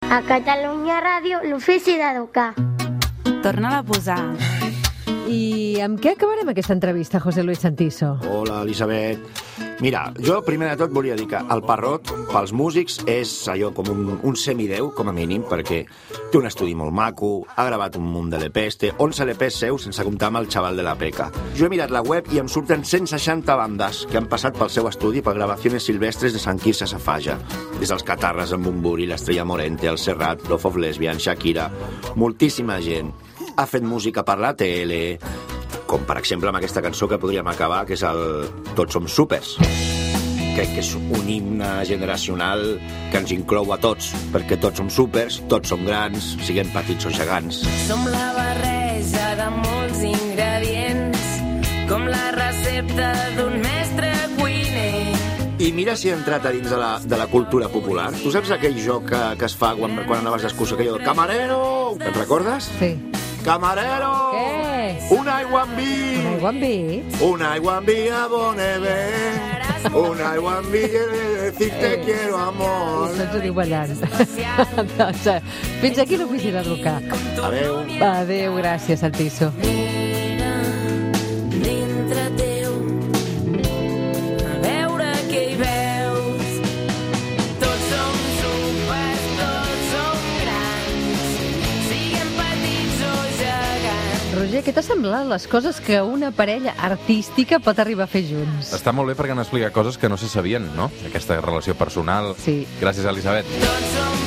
A Catalunya Ràdio, l'ofici d'educar. Torna-la a posar. I amb què acabarem aquesta entrevista, José Luis Santiso? Hola, Elisabet. Mira, jo primer de tot volia dir que el Parrot, pels músics, és allò com un semideu, com a mínim, perquè té un estudi molt maco, ha gravat un munt de LPs, té 11 LPs seus, sense comptar amb el xaval de la Peca. Jo he mirat la web i em surten 160 bandes que han passat pel seu estudi per gravacions silvestres de Sant Quirze Safaja. Des dels Catarres, en Bumburi, l'Estrella Morente, el Serrat, Love of Lesbian, Shakira... Moltíssima gent ha fet música per la tele, com per exemple amb aquesta cançó que podríem acabar, que és el Tots som súpers. Crec que és un himne generacional que ens inclou a tots, perquè tots som súpers, tots som grans, siguem petits o gegants. Som la barreja de molts ingredients, com la recepta d'un mestre cuiner. I mira si he entrat a dins de la cultura popular. Tu saps aquell joc que es fa quan anaves d'excursió, aquell del camarero? Te'n recordes? Sí. Camarero! Què? Un aigua amb vi! Un aigua amb vi? Un aigua amb vi a Bonnever. Un aigua amb vi quiere decir te quiero, amor. Això ens ho diu ballant. Doncs, fins aquí l'ofici d'educar. Adéu. Adéu, gràcies, Santiso. Mira dintre teu, a veure què hi veus. Tots som súpers, tots som grans, siguem petits o gegants. Roger, què t'ha semblat les coses que una parella artística pot arribar a fer junts? Està molt bé perquè han explicat coses que no se sabien, no? Aquesta relació personal. Sí. Gràcies, Elisabet. Tots som